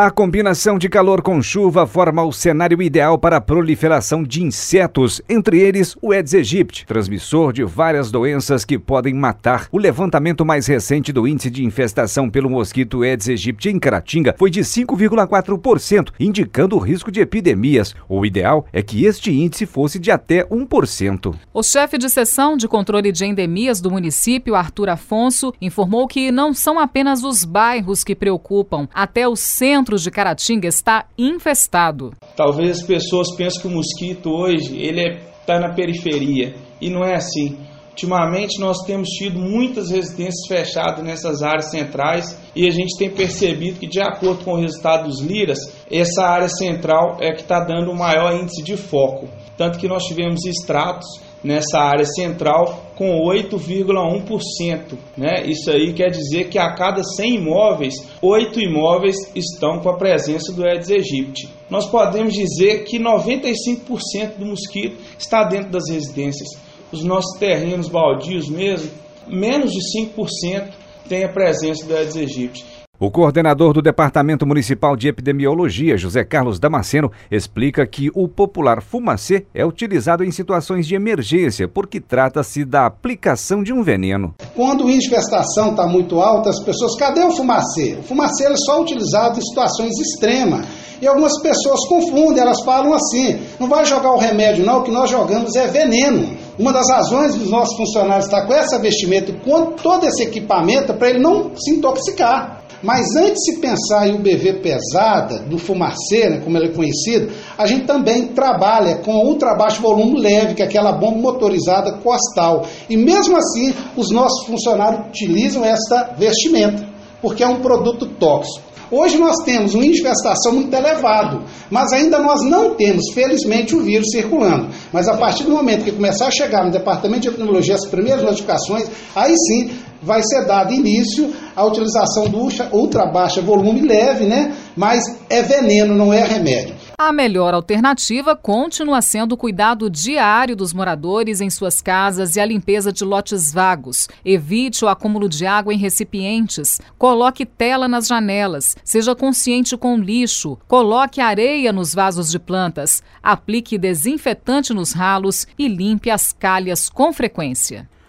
A combinação de calor com chuva forma o cenário ideal para a proliferação de insetos, entre eles o Aedes aegypti, transmissor de várias doenças que podem matar. O levantamento mais recente do índice de infestação pelo mosquito Aedes aegypti em Caratinga foi de 5,4%, indicando o risco de epidemias. O ideal é que este índice fosse de até 1%. O chefe de seção de controle de endemias do município, Arthur Afonso, informou que não são apenas os bairros que preocupam, até o centro de Caratinga está infestado. Talvez as pessoas pensem que o mosquito hoje está na periferia, e não é assim. Ultimamente nós temos tido muitas residências fechadas nessas áreas centrais e a gente tem percebido que, de acordo com o resultado dos LIRAS, essa área central é que está dando o maior índice de foco. Tanto que nós tivemos extratos nessa área central com 8,1%. Isso aí quer dizer que a cada 100 imóveis, 8 imóveis estão com a presença do Aedes aegypti. Nós podemos dizer que 95% do mosquito está dentro das residências. Os nossos terrenos baldios mesmo, menos de 5% tem a presença do Aedes aegypti. O coordenador do Departamento Municipal de Epidemiologia, José Carlos Damasceno, explica que o popular fumacê é utilizado em situações de emergência, porque trata-se da aplicação de um veneno. Quando a infestação está muito alta, as pessoas, cadê o fumacê? O fumacê é só utilizado em situações extremas. E algumas pessoas confundem, elas falam assim, não vai jogar o remédio não, o que nós jogamos é veneno. Uma das razões dos nossos funcionários estar com essa vestimenta e com todo esse equipamento é para ele não se intoxicar. Mas antes de se pensar em UBV pesada, do fumacê, como ele é conhecido, a gente também trabalha com ultra baixo volume leve, que é aquela bomba motorizada costal. E mesmo assim, os nossos funcionários utilizam essa vestimenta, porque é um produto tóxico. Hoje nós temos uma infestação muito elevada, mas ainda nós não temos, felizmente, o vírus circulando. Mas a partir do momento que começar a chegar no Departamento de Epidemiologia as primeiras notificações, aí sim vai ser dado início à utilização do ultra baixa volume leve, mas é veneno, não é remédio. A melhor alternativa continua sendo o cuidado diário dos moradores em suas casas e a limpeza de lotes vagos. Evite o acúmulo de água em recipientes. Coloque tela nas janelas. Seja consciente com lixo. Coloque areia nos vasos de plantas. Aplique desinfetante nos ralos e limpe as calhas com frequência.